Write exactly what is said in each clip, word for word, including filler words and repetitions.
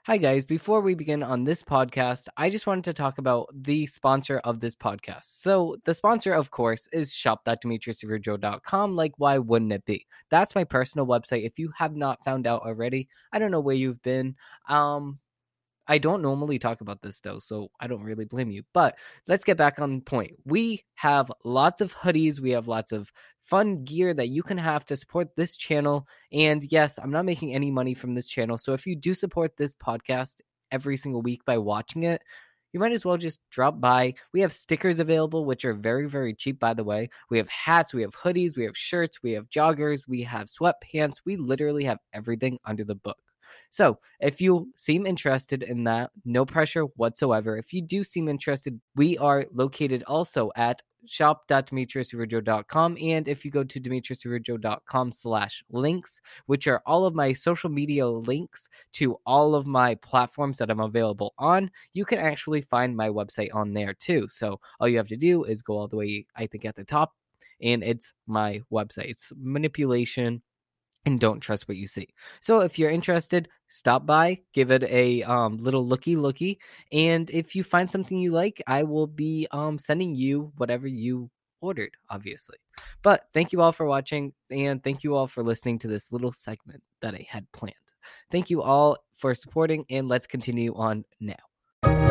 Hi, guys. Before we begin on this podcast, I just wanted to talk about the sponsor of this podcast. So, the sponsor, of course, is shop dot demetrius serrujo dot com. Like, why wouldn't it be? That's my personal website. If you have not found out already, I don't know where you've been. Um, I don't normally talk about this though, so I don't really blame you. But let's get back on point. We have lots of hoodies, we have lots of fun gear that you can have to support this channel. And yes, I'm not making any money from this channel. So if you do support this podcast every single week by watching it, you might as well just drop by. We have stickers available, which are very, very cheap, by the way. We have hats, we have hoodies, we have shirts, we have joggers, we have sweatpants. We literally have everything under the book. So, if you seem interested in that, no pressure whatsoever. If you do seem interested, we are located also at shop dot demetrius serrujo dot com. And if you go to demetrius serrujo dot com slash links, which are all of my social media links to all of my platforms that I'm available on, you can actually find my website on there too. So, all you have to do is go all the way, I think, at the top, and it's my website. It's manipulation and don't trust what you see. So if you're interested, stop by, give it a um, little looky looky, and if you find something you like, I will be um, sending you whatever you ordered, obviously. But thank you all for watching, and thank you all for listening to this little segment that I had planned. Thank you all for supporting, and let's continue on now.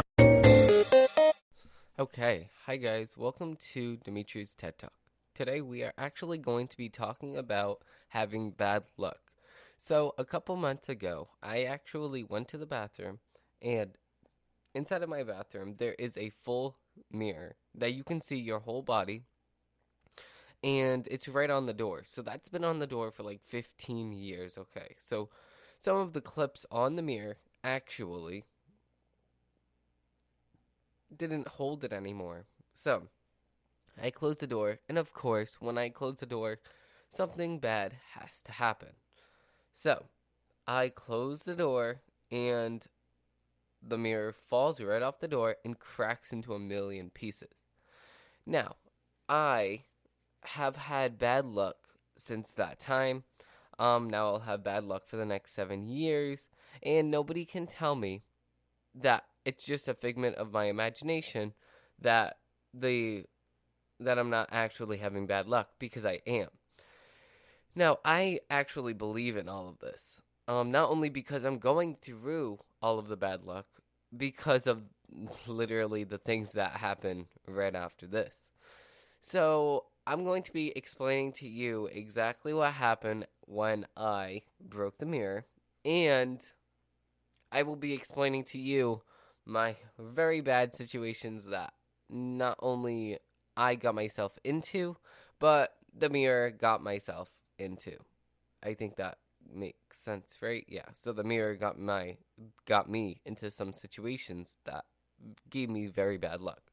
Okay, hi guys, welcome to Dimitri's TED Talk. Today we are actually going to be talking about having bad luck. So a couple months ago, I actually went to the bathroom, and inside of my bathroom there is a full mirror that you can see your whole body, and it's right on the door. So that's been on the door for like fifteen years, okay? So some of the clips on the mirror actually didn't hold it anymore. So I closed the door, and of course, when I close the door, something bad has to happen. So, I close the door, and the mirror falls right off the door and cracks into a million pieces. Now, I have had bad luck since that time. Um, now I'll have bad luck for the next seven years, and nobody can tell me that it's just a figment of my imagination that the that I'm not actually having bad luck, because I am. Now, I actually believe in all of this. Um, not only because I'm going through all of the bad luck, because of literally the things that happen right after this. So, I'm going to be explaining to you exactly what happened when I broke the mirror, and I will be explaining to you my very bad situations that not only I got myself into, but the mirror got myself into. I think that makes sense, right? Yeah. So the mirror got my got me into some situations that gave me very bad luck.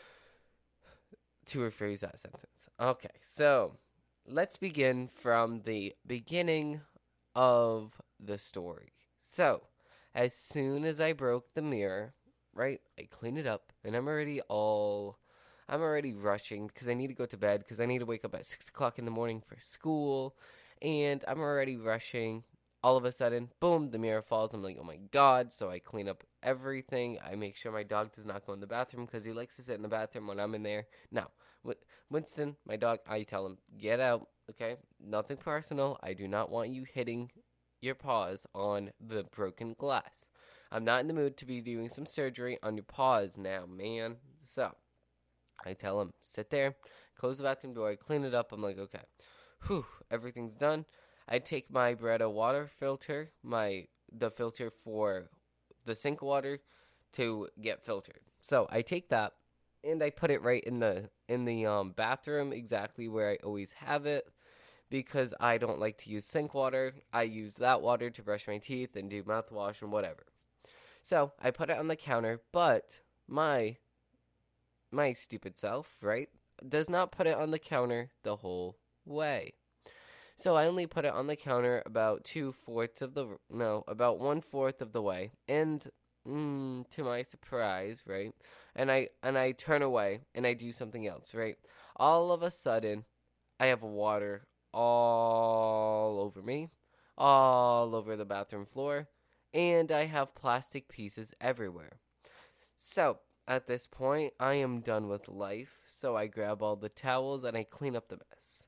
To rephrase that sentence. Okay. So, let's begin from the beginning of the story. So, as soon as I broke the mirror, right, I clean it up, and I'm already all I'm already rushing because I need to go to bed because I need to wake up at six o'clock in the morning for school, and I'm already rushing. All of a sudden, boom, the mirror falls. I'm like, oh my god. So I clean up everything. I make sure my dog does not go in the bathroom because he likes to sit in the bathroom when I'm in there. Now, Winston, my dog, I tell him, get out, okay? Nothing personal. I do not want you hitting your paws on the broken glass. I'm not in the mood to be doing some surgery on your paws now, man. So, I tell him, sit there, close the bathroom door, clean it up. I'm like, okay, whew, everything's done. I take my Brita water filter, my the filter for the sink water, to get filtered. So I take that and I put it right in the in the um, bathroom, exactly where I always have it, because I don't like to use sink water. I use that water to brush my teeth and do mouthwash and whatever. So I put it on the counter, but my my stupid self, right, does not put it on the counter the whole way. So I only put it on the counter about two fourths of the no, about one fourth of the way, and mm, to my surprise, right, and I and I turn away and I do something else, right. All of a sudden, I have water all over me, all over the bathroom floor, and I have plastic pieces everywhere. So, at this point, I am done with life, so I grab all the towels and I clean up the mess.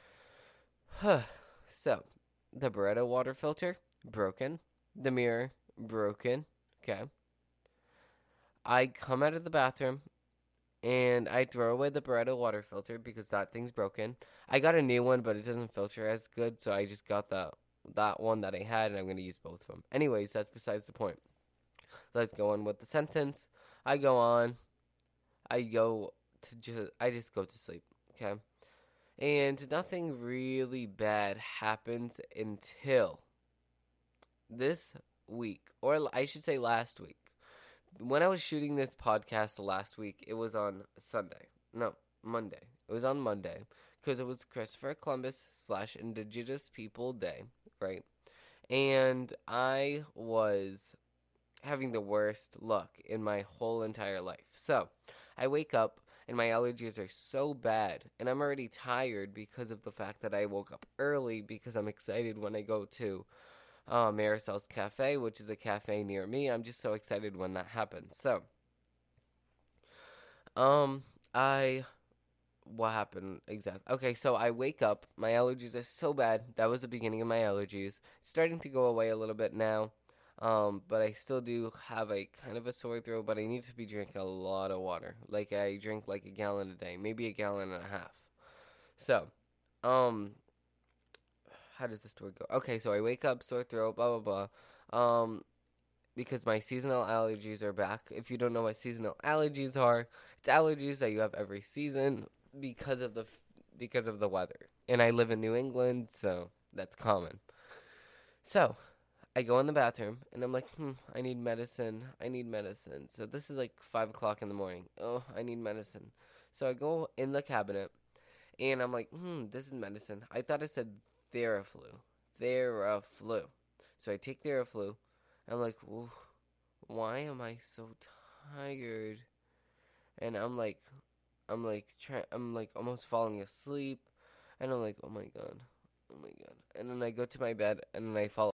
So, the Beretta water filter, broken. The mirror, broken. Okay. I come out of the bathroom and I throw away the Beretta water filter because that thing's broken. I got a new one, but it doesn't filter as good, so I just got the that one that I had, and I'm gonna use both of them. Anyways, that's besides the point. Let's go on with the sentence. I go on. I go to just. I just go to sleep. Okay, and nothing really bad happens until this week, or I should say last week. When I was shooting this podcast last week, it was on Sunday. No, Monday. It was on Monday because it was Christopher Columbus slash Indigenous People Day, right? And I was having the worst luck in my whole entire life. So I wake up and my allergies are so bad, and I'm already tired because of the fact that I woke up early because I'm excited when I go to uh, Marisol's Cafe, which is a cafe near me. I'm just so excited when that happens. So, um, I what happened exactly? Okay, so I wake up. My allergies are so bad. That was the beginning of my allergies. Starting to go away a little bit now. Um, but I still do have a kind of a sore throat, but I need to be drinking a lot of water. Like I drink like a gallon a day, maybe a gallon and a half. So, um, how does the story go? Okay, so I wake up, sore throat, blah blah blah. Um, because my seasonal allergies are back. If you don't know what seasonal allergies are, it's allergies that you have every season because of the because of the weather. And I live in New England, so that's common. So, I go in the bathroom and I'm like, hmm, I need medicine. I need medicine. So this is like five o'clock in the morning. Oh, I need medicine. So I go in the cabinet and I'm like, hmm, this is medicine. I thought it said Theraflu. Theraflu. So I take Theraflu. I'm like, why am I so tired? And I'm like, I'm like, try, I'm like almost falling asleep. And I'm like, oh my god, oh my god. And then I go to my bed and then I fall